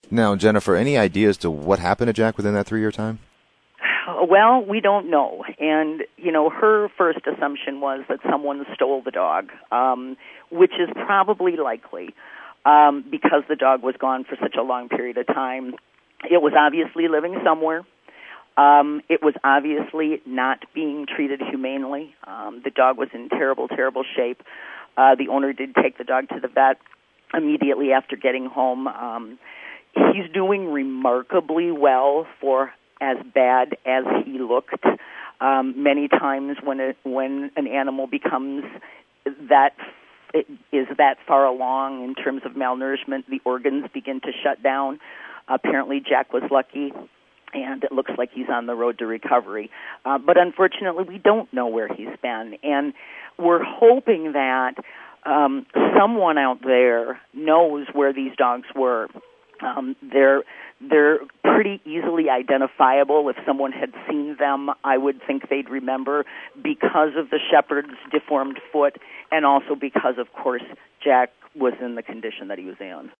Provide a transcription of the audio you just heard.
Now, Jennifer, any idea as to what happened to Jack within that 3-year time? Well, we don't know. And, her first assumption was that someone stole the dog, which is probably likely because the dog was gone for such a long period of time. It was obviously living somewhere. It was obviously not being treated humanely. The dog was in terrible, terrible shape. The owner did take the dog to the vet immediately after getting home. He's doing remarkably well for as bad as he looked. Many times when an animal becomes that far along in terms of malnourishment, the organs begin to shut down. Apparently, Jack was lucky, and it looks like he's on the road to recovery. But unfortunately, we don't know where he's been, and we're hoping that someone out there knows where these dogs were. They're pretty easily identifiable. If someone had seen them, I would think they'd remember because of the shepherd's deformed foot and also because, of course, Jack was in the condition that he was in.